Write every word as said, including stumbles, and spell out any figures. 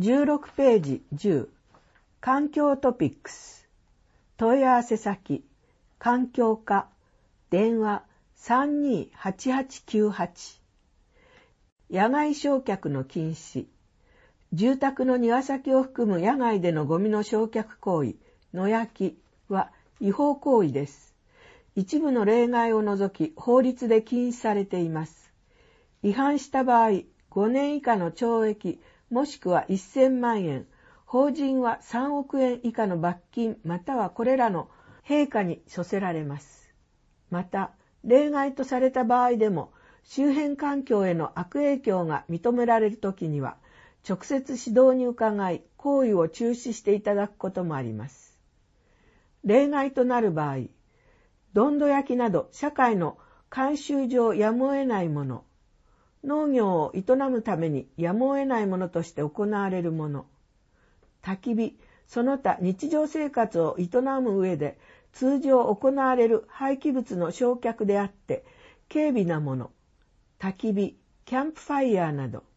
じゅうろくページじゅう、環境トピックス、問い合わせ先、環境課、電話 さんにーはちはちきゅうはち、野外焼却の禁止、住宅の庭先を含む野外でのゴミの焼却行為、野焼きは違法行為です。一部の例外を除き法律で禁止されています。違反した場合、ごねん以下の懲役もしくはせんまんえん、法人はさんおくえん以下の罰金またはこれらの併科に処せられます。また、例外とされた場合でも、周辺環境への悪影響が認められるときには、直接指導に伺い、行為を中止していただくこともあります。例外となる場合、どんど焼きなど社会の慣習上やむを得ないもの、農業を営むためにやむを得ないものとして行われるもの、焚き火、その他日常生活を営む上で通常行われる廃棄物の焼却であって、軽微なもの、焚き火、キャンプファイヤーなど、